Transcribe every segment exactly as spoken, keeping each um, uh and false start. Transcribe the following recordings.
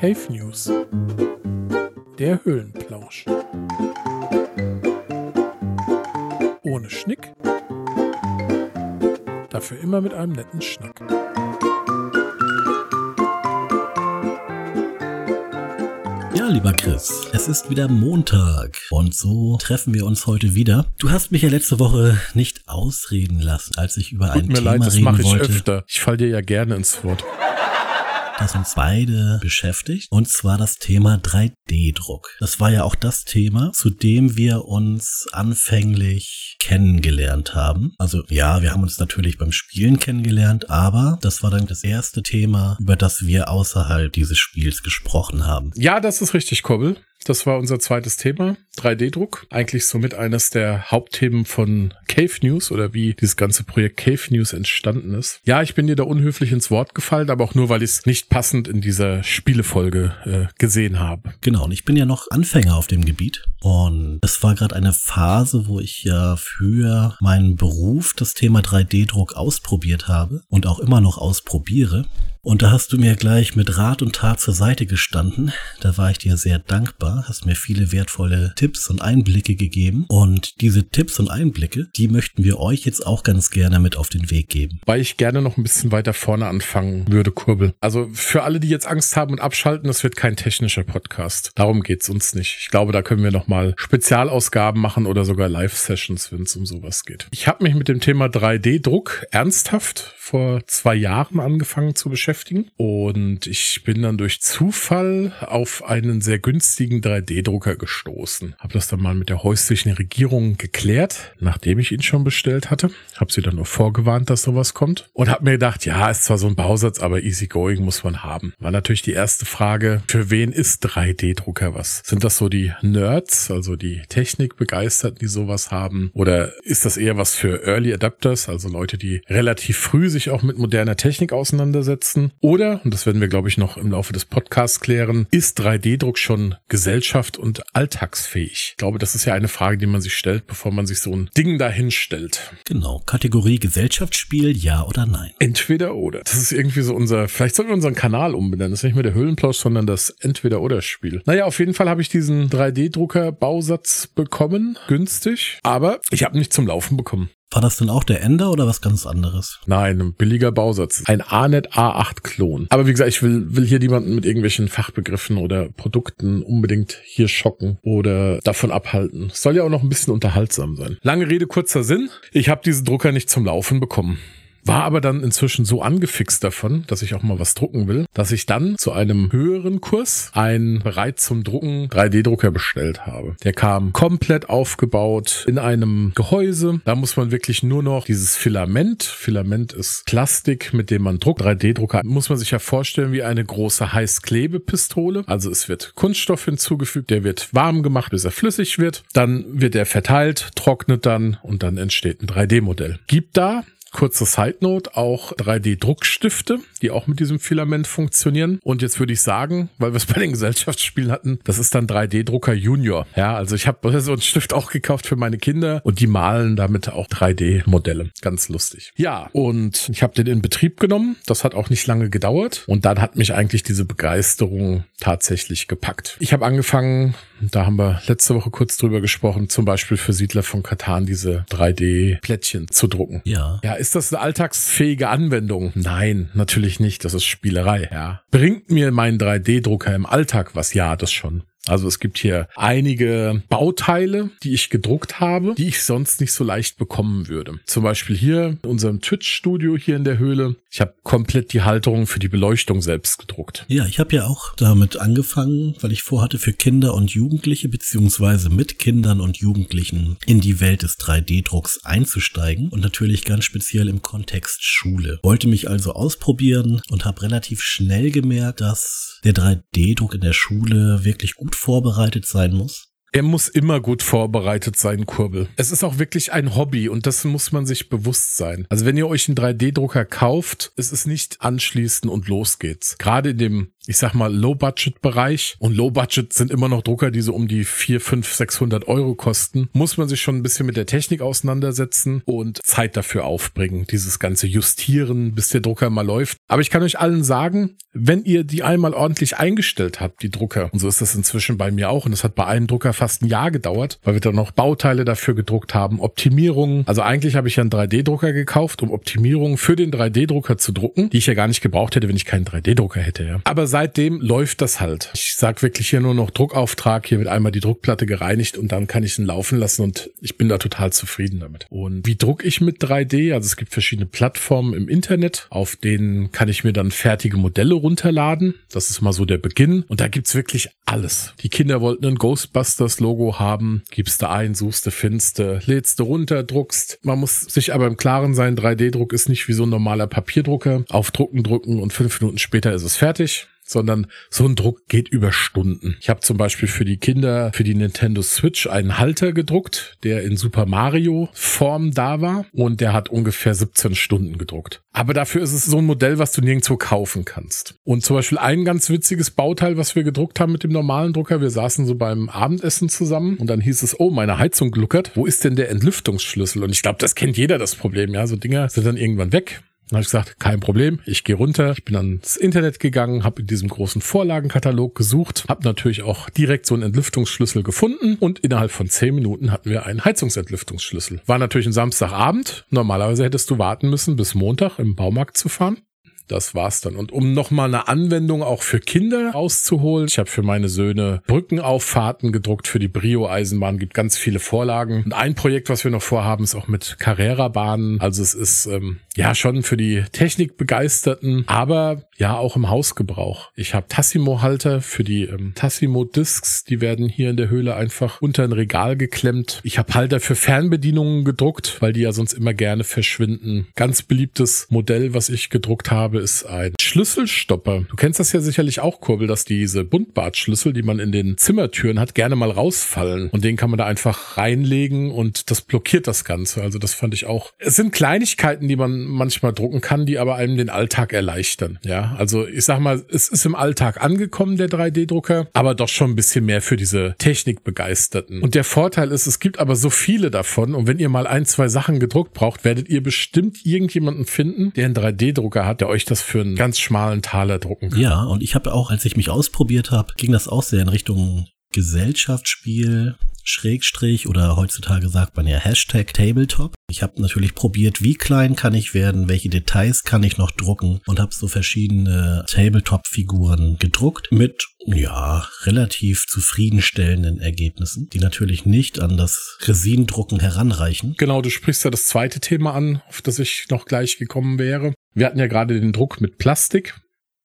Cave News. Der Höhlenplausch. Ohne Schnick. Dafür immer mit einem netten Schnack. Ja, lieber Chris, es ist wieder Montag und so treffen wir uns heute wieder. Du hast mich ja letzte Woche nicht ausreden lassen, als ich über ein Tut mir Thema leid, das reden mache ich wollte, öfter. Ich falle dir ja gerne ins Wort. das uns beide beschäftigt, und zwar das Thema drei D Druck. Das war ja auch das Thema, zu dem wir uns anfänglich kennengelernt haben. Also ja, wir haben uns natürlich beim Spielen kennengelernt, aber das war dann das erste Thema, über das wir außerhalb dieses Spiels gesprochen haben. Ja, das ist richtig, Kobbel. Das war unser zweites Thema, drei D Druck. Eigentlich somit eines der Hauptthemen von Cave News oder wie dieses ganze Projekt Cave News entstanden ist. Ja, ich bin dir da unhöflich ins Wort gefallen, aber auch nur, weil ich es nicht passend in dieser Spielefolge äh, gesehen habe. Genau, und ich bin ja noch Anfänger auf dem Gebiet und es war gerade eine Phase, wo ich ja für meinen Beruf das Thema drei D Druck ausprobiert habe und auch immer noch ausprobiere. Und da hast du mir gleich mit Rat und Tat zur Seite gestanden. Da war ich dir sehr dankbar, hast mir viele wertvolle Tipps und Einblicke gegeben. Und diese Tipps und Einblicke, die möchten wir euch jetzt auch ganz gerne mit auf den Weg geben. Weil ich gerne noch ein bisschen weiter vorne anfangen würde, Kurbel. Also für alle, die jetzt Angst haben und abschalten, das wird kein technischer Podcast. Darum geht's uns nicht. Ich glaube, da können wir nochmal Spezialausgaben machen oder sogar Live-Sessions, wenn es um sowas geht. Ich habe mich mit dem Thema drei D Druck ernsthaft vor zwei Jahren angefangen zu beschäftigen. Und ich bin dann durch Zufall auf einen sehr günstigen drei D Drucker gestoßen. Habe das dann mal mit der häuslichen Regierung geklärt, nachdem ich ihn schon bestellt hatte. Habe sie dann nur vorgewarnt, dass sowas kommt. Und habe mir gedacht, ja, ist zwar so ein Bausatz, aber easy going muss man haben. War natürlich die erste Frage, für wen ist drei D Drucker was? Sind das so die Nerds, also die Technikbegeisterten, die sowas haben? Oder ist das eher was für Early Adapters, also Leute, die relativ früh sich auch mit moderner Technik auseinandersetzen? Oder, und das werden wir, glaube ich, noch im Laufe des Podcasts klären, ist drei D Druck schon gesellschaft- und alltagsfähig? Ich glaube, das ist ja eine Frage, die man sich stellt, bevor man sich so ein Ding dahin stellt. Genau, Kategorie Gesellschaftsspiel, ja oder nein? Entweder oder. Das ist irgendwie so unser, vielleicht sollten wir unseren Kanal umbenennen. Das ist nicht mehr der Höhlenplausch, sondern das Entweder-oder-Spiel. Naja, auf jeden Fall habe ich diesen drei D Drucker-Bausatz bekommen, günstig, aber ich habe nicht zum Laufen bekommen. War das denn auch der Ender oder was ganz anderes? Nein, ein billiger Bausatz. Ein A N E T A acht Klon. Aber wie gesagt, ich will, will hier niemanden mit irgendwelchen Fachbegriffen oder Produkten unbedingt hier schocken oder davon abhalten. Es soll ja auch noch ein bisschen unterhaltsam sein. Lange Rede, kurzer Sinn. Ich habe diesen Drucker nicht zum Laufen bekommen. War aber dann inzwischen so angefixt davon, dass ich auch mal was drucken will, dass ich dann zu einem höheren Kurs einen bereit zum Drucken drei D Drucker bestellt habe. Der kam komplett aufgebaut in einem Gehäuse. Da muss man wirklich nur noch dieses Filament, Filament ist Plastik, mit dem man druckt. drei D Drucker muss man sich ja vorstellen wie eine große Heißklebepistole. Also es wird Kunststoff hinzugefügt, der wird warm gemacht, bis er flüssig wird. Dann wird er verteilt, trocknet dann und dann entsteht ein drei D Modell. Gibt da kurze Side Note, auch drei D Druckstifte, die auch mit diesem Filament funktionieren. Und jetzt würde ich sagen, weil wir es bei den Gesellschaftsspielen hatten, das ist dann drei D Drucker Junior. Ja, also ich habe so einen Stift auch gekauft für meine Kinder und die malen damit auch drei D Modelle. Ganz lustig. Ja, und ich habe den in Betrieb genommen. Das hat auch nicht lange gedauert. Und dann hat mich eigentlich diese Begeisterung tatsächlich gepackt. Ich habe angefangen, da haben wir letzte Woche kurz drüber gesprochen, zum Beispiel für Siedler von Catan diese drei D Plättchen zu drucken. Ja. Ja, ist das eine alltagsfähige Anwendung? Nein, natürlich nicht. Das ist Spielerei, ja. Bringt mir mein drei D Drucker im Alltag was? Ja, das schon. Also es gibt hier einige Bauteile, die ich gedruckt habe, die ich sonst nicht so leicht bekommen würde. Zum Beispiel hier in unserem Twitch-Studio hier in der Höhle. Ich habe komplett die Halterung für die Beleuchtung selbst gedruckt. Ja, ich habe ja auch damit angefangen, weil ich vorhatte, für Kinder und Jugendliche beziehungsweise mit Kindern und Jugendlichen in die Welt des drei D Drucks einzusteigen und natürlich ganz speziell im Kontext Schule. Wollte mich also ausprobieren und habe relativ schnell gemerkt, dass der drei D Druck in der Schule wirklich gut vorbereitet sein muss. Er muss immer gut vorbereitet sein, Kurbel. Es ist auch wirklich ein Hobby und das muss man sich bewusst sein. Also wenn ihr euch einen drei D Drucker kauft, es ist nicht anschließen und los geht's. Gerade in dem ich sag mal, Low-Budget-Bereich. Und Low-Budget sind immer noch Drucker, die so um die vierhundert, fünfhundert, sechshundert Euro kosten. Muss man sich schon ein bisschen mit der Technik auseinandersetzen und Zeit dafür aufbringen. Dieses ganze Justieren, bis der Drucker mal läuft. Aber ich kann euch allen sagen, wenn ihr die einmal ordentlich eingestellt habt, die Drucker, und so ist das inzwischen bei mir auch, und das hat bei einem Drucker fast ein Jahr gedauert, weil wir dann noch Bauteile dafür gedruckt haben, Optimierungen. Also eigentlich habe ich ja einen drei D Drucker gekauft, um Optimierungen für den drei D Drucker zu drucken, die ich ja gar nicht gebraucht hätte, wenn ich keinen drei D Drucker hätte. Ja. Aber seitdem läuft das halt. Ich sag wirklich hier nur noch Druckauftrag, hier wird einmal die Druckplatte gereinigt und dann kann ich ihn laufen lassen und ich bin da total zufrieden damit. Und wie drucke ich mit drei D? Also es gibt verschiedene Plattformen im Internet, auf denen kann ich mir dann fertige Modelle runterladen. Das ist mal so der Beginn und da gibt's wirklich alles. Die Kinder wollten ein Ghostbusters-Logo haben, gibst du ein, suchst du, findest du, lädst du runter, druckst. Man muss sich aber im Klaren sein, drei D Druck ist nicht wie so ein normaler Papierdrucker. Auf Drucken drücken und fünf Minuten später ist es fertig. Sondern so ein Druck geht über Stunden. Ich habe zum Beispiel für die Kinder, für die Nintendo Switch einen Halter gedruckt, der in Super Mario Form da war und der hat ungefähr siebzehn Stunden gedruckt. Aber dafür ist es so ein Modell, was du nirgendwo kaufen kannst. Und zum Beispiel ein ganz witziges Bauteil, was wir gedruckt haben mit dem normalen Drucker, wir saßen so beim Abendessen zusammen und dann hieß es, oh, meine Heizung gluckert, wo ist denn der Entlüftungsschlüssel? Und ich glaube, das kennt jeder, das Problem, ja, so Dinger sind dann irgendwann weg. Dann habe ich gesagt, kein Problem, ich gehe runter. Ich bin ans Internet gegangen, habe in diesem großen Vorlagenkatalog gesucht, habe natürlich auch direkt so einen Entlüftungsschlüssel gefunden und innerhalb von zehn Minuten hatten wir einen Heizungsentlüftungsschlüssel. War natürlich ein Samstagabend. Normalerweise hättest du warten müssen, bis Montag im Baumarkt zu fahren. Das war's dann. Und um nochmal eine Anwendung auch für Kinder rauszuholen, ich habe für meine Söhne Brückenauffahrten gedruckt, für die Brio-Eisenbahn, gibt ganz viele Vorlagen. Und ein Projekt, was wir noch vorhaben, ist auch mit Carrera-Bahnen. Also es ist ähm, ja schon für die Technikbegeisterten, aber ja auch im Hausgebrauch. Ich habe Tassimo-Halter für die ähm, Tassimo-Discs, die werden hier in der Höhle einfach unter ein Regal geklemmt. Ich habe Halter für Fernbedienungen gedruckt, weil die ja sonst immer gerne verschwinden. Ganz beliebtes Modell, was ich gedruckt habe, ist ein Schlüsselstopper. Du kennst das ja sicherlich auch, Kurbel, dass diese Buntbartschlüssel, die man in den Zimmertüren hat, gerne mal rausfallen. Und den kann man da einfach reinlegen und das blockiert das Ganze. Also das fand ich auch. Es sind Kleinigkeiten, die man manchmal drucken kann, die aber einem den Alltag erleichtern. Ja, also ich sag mal, es ist im Alltag angekommen, der drei D Drucker, aber doch schon ein bisschen mehr für diese Technikbegeisterten. Und der Vorteil ist, es gibt aber so viele davon und wenn ihr mal ein, zwei Sachen gedruckt braucht, werdet ihr bestimmt irgendjemanden finden, der einen drei D Drucker hat, der euch das für einen ganz schmalen Taler drucken kann. Ja, und ich habe auch, als ich mich ausprobiert habe, ging das auch sehr in Richtung Gesellschaftsspiel, Schrägstrich oder heutzutage sagt man ja Hashtag Tabletop. Ich habe natürlich probiert, wie klein kann ich werden, welche Details kann ich noch drucken und habe so verschiedene Tabletop-Figuren gedruckt mit, ja, relativ zufriedenstellenden Ergebnissen, die natürlich nicht an das Resinendrucken heranreichen. Genau, du sprichst ja das zweite Thema an, auf das ich noch gleich gekommen wäre. Wir hatten ja gerade den Druck mit Plastik.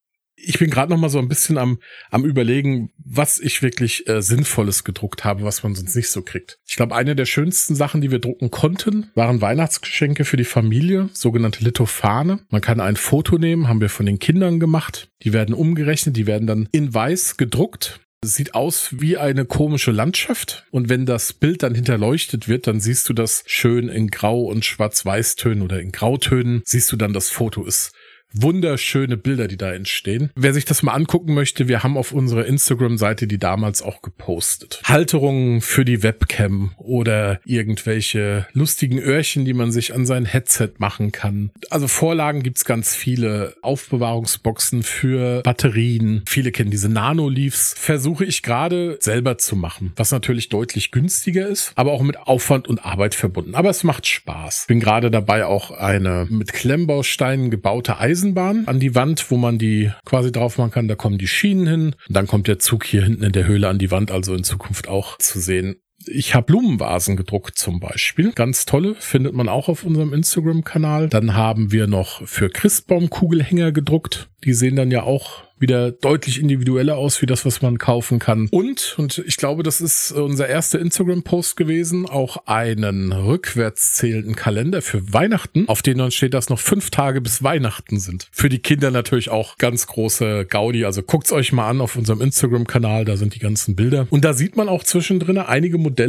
Ich bin gerade noch mal so ein bisschen am am überlegen, was ich wirklich äh, Sinnvolles gedruckt habe, was man sonst nicht so kriegt. Ich glaube, eine der schönsten Sachen, die wir drucken konnten, waren Weihnachtsgeschenke für die Familie, sogenannte Lithophane. Man kann ein Foto nehmen, haben wir von den Kindern gemacht. Die werden umgerechnet, die werden dann in weiß gedruckt. Es sieht aus wie eine komische Landschaft und wenn das Bild dann hinterleuchtet wird, dann siehst du das schön in Grau- und Schwarz-Weiß-Tönen oder in Grautönen, siehst du dann, das Foto ist wunderschöne Bilder, die da entstehen. Wer sich das mal angucken möchte, wir haben auf unserer Instagram-Seite die damals auch gepostet. Halterungen für die Webcam oder irgendwelche lustigen Öhrchen, die man sich an sein Headset machen kann. Also Vorlagen gibt's ganz viele. Aufbewahrungsboxen für Batterien. Viele kennen diese Nano-Leafs. Versuche ich gerade selber zu machen, was natürlich deutlich günstiger ist, aber auch mit Aufwand und Arbeit verbunden. Aber es macht Spaß. Bin gerade dabei, auch eine mit Klemmbausteinen gebaute Eisen Eisenbahn an die Wand, wo man die quasi drauf machen kann. Da kommen die Schienen hin. Und dann kommt der Zug hier hinten in der Höhle an die Wand, also in Zukunft auch zu sehen. Ich habe Blumenvasen gedruckt zum Beispiel. Ganz tolle, findet man auch auf unserem Instagram-Kanal. Dann haben wir noch für Christbaumkugelhänger gedruckt. Die sehen dann ja auch wieder deutlich individueller aus, wie das, was man kaufen kann. Und, und ich glaube, das ist unser erster Instagram-Post gewesen, auch einen rückwärts zählenden Kalender für Weihnachten, auf dem dann steht, dass noch fünf Tage bis Weihnachten sind. Für die Kinder natürlich auch ganz große Gaudi. Also guckt's euch mal an auf unserem Instagram-Kanal, da sind die ganzen Bilder. Und da sieht man auch zwischendrin einige Modelle,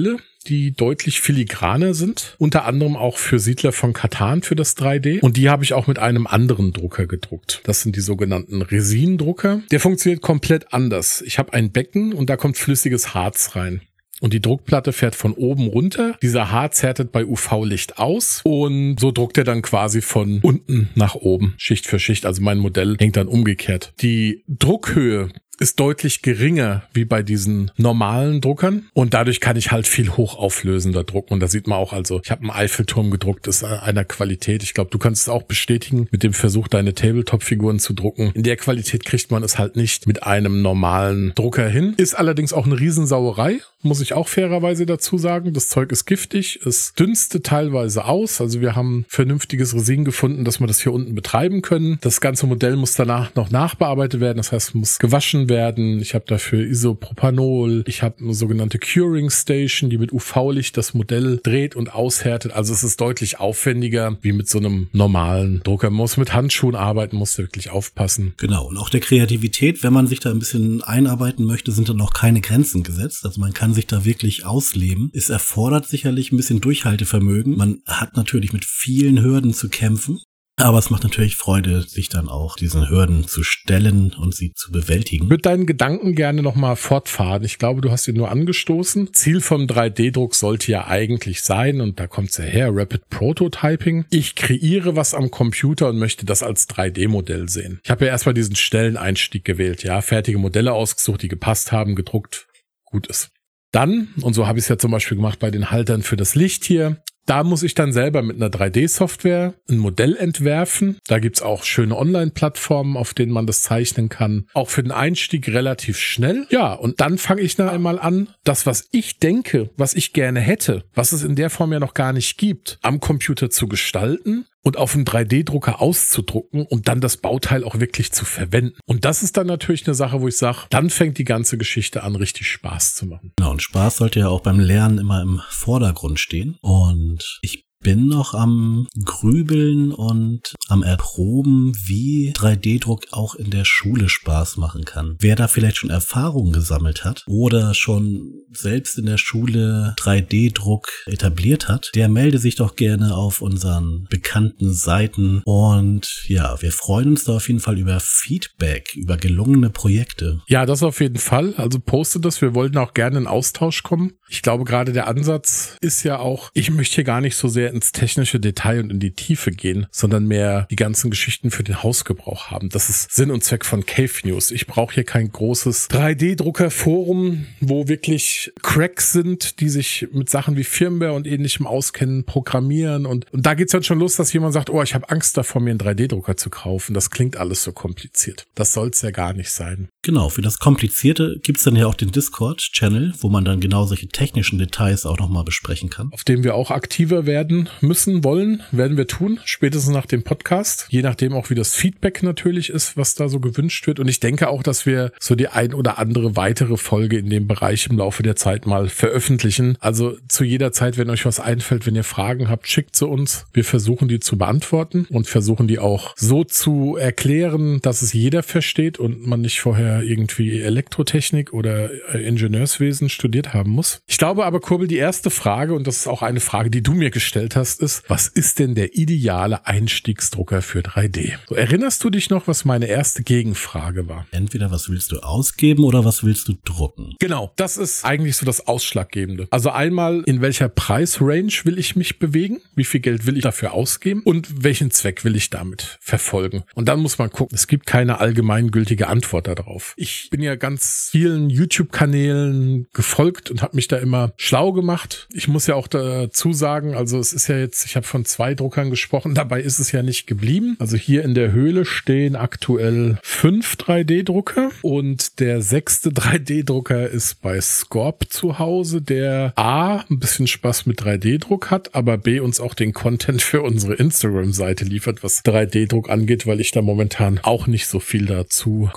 die deutlich filigraner sind. Unter anderem auch für Siedler von Catan für das drei D. Und die habe ich auch mit einem anderen Drucker gedruckt. Das sind die sogenannten Resin-Drucker. Der funktioniert komplett anders. Ich habe ein Becken und da kommt flüssiges Harz rein. Und die Druckplatte fährt von oben runter. Dieser Harz härtet bei U V-Licht aus und so druckt er dann quasi von unten nach oben, Schicht für Schicht. Also mein Modell hängt dann umgekehrt. Die Druckhöhe ist deutlich geringer wie bei diesen normalen Druckern und dadurch kann ich halt viel hochauflösender drucken und da sieht man auch, also ich habe einen Eiffelturm gedruckt, das ist einer Qualität, ich glaube, du kannst es auch bestätigen mit dem Versuch, deine Tabletop-Figuren zu drucken. In der Qualität kriegt man es halt nicht mit einem normalen Drucker hin, ist allerdings auch eine Riesensauerei, muss ich auch fairerweise dazu sagen. Das Zeug ist giftig, es dünstet teilweise aus, also wir haben vernünftiges Resin gefunden, dass wir das hier unten betreiben können. Das ganze Modell muss danach noch nachbearbeitet werden, das heißt, es muss gewaschen werden. Ich habe dafür Isopropanol, ich habe eine sogenannte Curing Station, die mit U V-Licht das Modell dreht und aushärtet. Also es ist deutlich aufwendiger wie mit so einem normalen Drucker. Man muss mit Handschuhen arbeiten, muss wirklich aufpassen. Genau, und auch der Kreativität, wenn man sich da ein bisschen einarbeiten möchte, sind dann noch keine Grenzen gesetzt. Also man kann sich da wirklich ausleben. Es erfordert sicherlich ein bisschen Durchhaltevermögen. Man hat natürlich mit vielen Hürden zu kämpfen. Aber es macht natürlich Freude, sich dann auch diesen Hürden zu stellen und sie zu bewältigen. Ich würde deinen Gedanken gerne nochmal fortfahren. Ich glaube, du hast ihn nur angestoßen. Ziel vom drei D Druck sollte ja eigentlich sein, und da kommt es ja her, Rapid Prototyping. Ich kreiere was am Computer und möchte das als drei D Modell sehen. Ich habe ja erstmal diesen Stelleneinstieg gewählt, ja, fertige Modelle ausgesucht, die gepasst haben, gedruckt, gut ist. Dann, und so habe ich es ja zum Beispiel gemacht bei den Haltern für das Licht hier, da muss ich dann selber mit einer drei D Software ein Modell entwerfen. Da gibt's auch schöne Online-Plattformen, auf denen man das zeichnen kann. Auch für den Einstieg relativ schnell. Ja, und dann fange ich noch einmal an, das, was ich denke, was ich gerne hätte, was es in der Form ja noch gar nicht gibt, am Computer zu gestalten und auf einem drei D Drucker auszudrucken und dann das Bauteil auch wirklich zu verwenden. Und das ist dann natürlich eine Sache, wo ich sage, dann fängt die ganze Geschichte an, richtig Spaß zu machen. Genau, und Spaß sollte ja auch beim Lernen immer im Vordergrund stehen. Und ich bin noch am Grübeln und am Erproben, wie drei D Druck auch in der Schule Spaß machen kann. Wer da vielleicht schon Erfahrungen gesammelt hat oder schon selbst in der Schule drei D Druck etabliert hat, der melde sich doch gerne auf unseren bekannten Seiten. Und ja, wir freuen uns da auf jeden Fall über Feedback, über gelungene Projekte. Ja, das auf jeden Fall. Also postet das. Wir wollten auch gerne in Austausch kommen. Ich glaube, gerade der Ansatz ist ja auch, ich möchte hier gar nicht so sehr ins technische Detail und in die Tiefe gehen, sondern mehr die ganzen Geschichten für den Hausgebrauch haben. Das ist Sinn und Zweck von Cave News. Ich brauche hier kein großes drei D Drucker-Forum, wo wirklich Cracks sind, die sich mit Sachen wie Firmware und ähnlichem auskennen, programmieren. Und, und da geht's dann schon los, dass jemand sagt, oh, ich habe Angst davor, mir einen drei D Drucker zu kaufen. Das klingt alles so kompliziert. Das soll's ja gar nicht sein. Genau, für das Komplizierte gibt's dann ja auch den Discord-Channel, wo man dann genau solche technischen Details auch nochmal besprechen kann. Auf dem wir auch aktiver werden müssen, wollen, werden wir tun, spätestens nach dem Podcast. Je nachdem auch, wie das Feedback natürlich ist, was da so gewünscht wird. Und ich denke auch, dass wir so die ein oder andere weitere Folge in dem Bereich im Laufe der Zeit mal veröffentlichen. Also zu jeder Zeit, wenn euch was einfällt, wenn ihr Fragen habt, schickt sie uns. Wir versuchen die zu beantworten und versuchen die auch so zu erklären, dass es jeder versteht und man nicht vorher irgendwie Elektrotechnik oder Ingenieurswesen studiert haben muss. Ich glaube aber, Kurbel, die erste Frage, und das ist auch eine Frage, die du mir gestellt hast, ist, was ist denn der ideale Einstiegsdrucker für drei D? So, erinnerst du dich noch, was meine erste Gegenfrage war? Entweder was willst du ausgeben oder was willst du drucken? Genau, das ist eigentlich so das Ausschlaggebende. Also einmal, in welcher Preisrange will ich mich bewegen? Wie viel Geld will ich dafür ausgeben? Und welchen Zweck will ich damit verfolgen? Und dann muss man gucken, es gibt keine allgemeingültige Antwort darauf. Ich bin ja ganz vielen YouTube-Kanälen gefolgt und habe mich da immer schlau gemacht. Ich muss ja auch dazu sagen, also es ist ja jetzt, ich habe von zwei Druckern gesprochen, dabei ist es ja nicht geblieben. Also hier in der Höhle stehen aktuell fünf drei D Drucker und der sechste drei D Drucker ist bei Scorp zu Hause, der A, ein bisschen Spaß mit drei D Druck hat, aber B, uns auch den Content für unsere Instagram-Seite liefert, was drei D Druck angeht, weil ich da momentan auch nicht so viel dazu komme.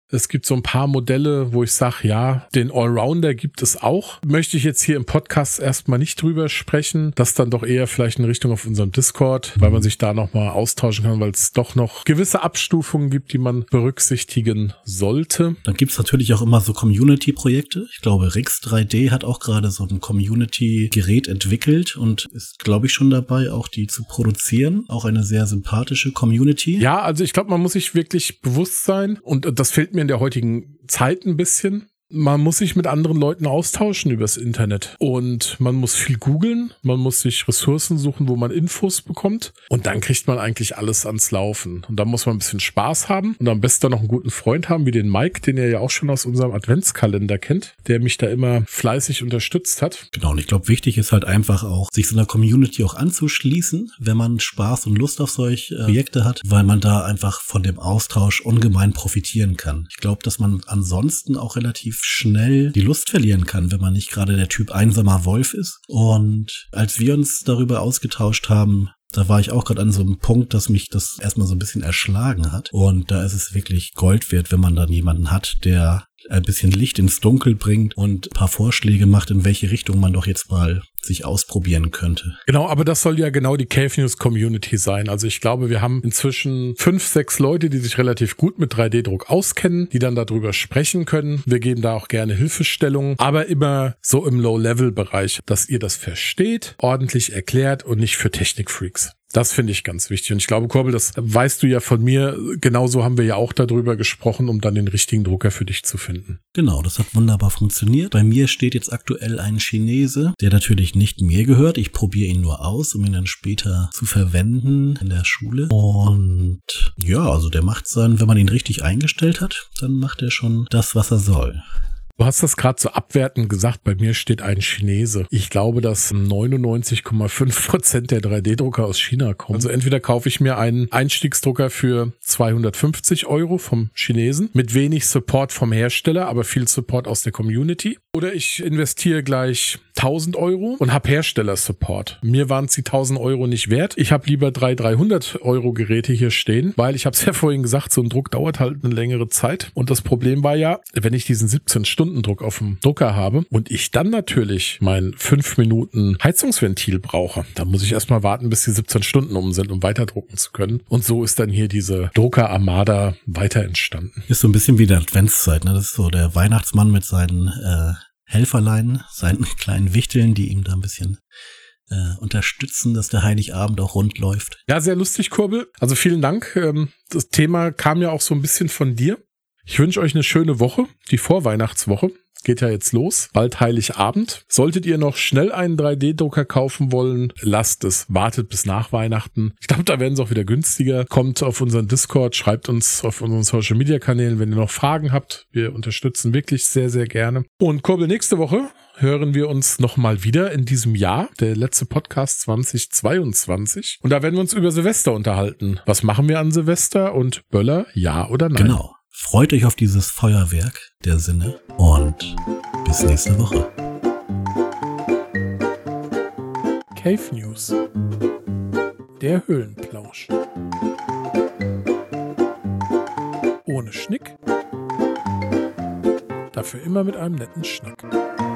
Es gibt so ein paar Modelle, wo ich sage, ja, den Allrounder gibt es auch. Möchte ich jetzt hier im Podcast erstmal nicht drüber sprechen. Das dann doch eher vielleicht in Richtung auf unserem Discord, weil man sich da nochmal austauschen kann, weil es doch noch gewisse Abstufungen gibt, die man berücksichtigen sollte. Dann gibt es natürlich auch immer so Community-Projekte. Ich glaube, Rix drei D hat auch gerade so ein Community-Gerät entwickelt und ist, glaube ich, schon dabei, auch die zu produzieren. Auch eine sehr sympathische Community. Ja, also ich glaube, man muss sich wirklich bewusst sein und das fällt mir in der heutigen Zeit ein bisschen. Man muss sich mit anderen Leuten austauschen übers Internet und man muss viel googeln, man muss sich Ressourcen suchen, wo man Infos bekommt und dann kriegt man eigentlich alles ans Laufen. Und da muss man ein bisschen Spaß haben und am besten noch einen guten Freund haben, wie den Mike, den ihr ja auch schon aus unserem Adventskalender kennt, der mich da immer fleißig unterstützt hat. Genau, und ich glaube, wichtig ist halt einfach auch, sich so einer Community auch anzuschließen, wenn man Spaß und Lust auf solche äh, Projekte hat, weil man da einfach von dem Austausch ungemein profitieren kann. Ich glaube, dass man ansonsten auch relativ schnell die Lust verlieren kann, wenn man nicht gerade der Typ einsamer Wolf ist. Und als wir uns darüber ausgetauscht haben, da war ich auch gerade an so einem Punkt, dass mich das erstmal so ein bisschen erschlagen hat. Und da ist es wirklich Gold wert, wenn man dann jemanden hat, der ein bisschen Licht ins Dunkel bringt und ein paar Vorschläge macht, in welche Richtung man doch jetzt mal sich ausprobieren könnte. Genau, aber das soll ja genau die Cave News Community sein. Also ich glaube, wir haben inzwischen fünf, sechs Leute, die sich relativ gut mit drei D Druck auskennen, die dann darüber sprechen können. Wir geben da auch gerne Hilfestellungen, aber immer so im Low-Level-Bereich, dass ihr das versteht, ordentlich erklärt und nicht für Technikfreaks. Das finde ich ganz wichtig. Und ich glaube, Korbel, das weißt du ja von mir. Genauso haben wir ja auch darüber gesprochen, um dann den richtigen Drucker für dich zu finden. Genau, das hat wunderbar funktioniert. Bei mir steht jetzt aktuell ein Chinese, der natürlich nicht mir gehört. Ich probiere ihn nur aus, um ihn dann später zu verwenden in der Schule. Und ja, also der macht dann, wenn man ihn richtig eingestellt hat, dann macht er schon das, was er soll. Du hast das gerade so abwertend gesagt, bei mir steht ein Chinese. Ich glaube, dass neunundneunzig Komma fünf Prozent der drei D Drucker aus China kommen. Also entweder kaufe ich mir einen Einstiegsdrucker für zweihundertfünfzig Euro vom Chinesen mit wenig Support vom Hersteller, aber viel Support aus der Community. Oder ich investiere gleich tausend Euro und habe Hersteller-Support. Mir waren es die tausend Euro nicht wert. Ich habe lieber drei dreihundert Euro Geräte hier stehen, weil ich habe es ja vorhin gesagt, so ein Druck dauert halt eine längere Zeit. Und das Problem war ja, wenn ich diesen siebzehn Stunden Druck auf dem Drucker habe und ich dann natürlich mein fünf Minuten Heizungsventil brauche, dann muss ich erstmal warten, bis die siebzehn Stunden um sind, um weiter drucken zu können. Und so ist dann hier diese Drucker-Armada weiter entstanden. Ist so ein bisschen wie die Adventszeit, ne? Das ist so der Weihnachtsmann mit seinen äh, Helferlein, seinen kleinen Wichteln, die ihm da ein bisschen äh, unterstützen, dass der Heiligabend auch rund läuft. Ja, sehr lustig, Kurbel. Also vielen Dank. Das Thema kam ja auch so ein bisschen von dir. Ich wünsche euch eine schöne Woche, die Vorweihnachtswoche. Geht ja jetzt los, bald Heiligabend. Solltet ihr noch schnell einen drei D Drucker kaufen wollen, lasst es. Wartet bis nach Weihnachten. Ich glaube, da werden sie auch wieder günstiger. Kommt auf unseren Discord, schreibt uns auf unseren Social Media Kanälen, wenn ihr noch Fragen habt. Wir unterstützen wirklich sehr, sehr gerne. Und Kurbel, nächste Woche hören wir uns nochmal wieder in diesem Jahr, der letzte Podcast zwanzig zweiundzwanzig. Und da werden wir uns über Silvester unterhalten. Was machen wir an Silvester und Böller, ja oder nein? Genau. Freut euch auf dieses Feuerwerk der Sinne und bis nächste Woche. Cave News. Der Höhlenplausch. Ohne Schnick. Dafür immer mit einem netten Schnack.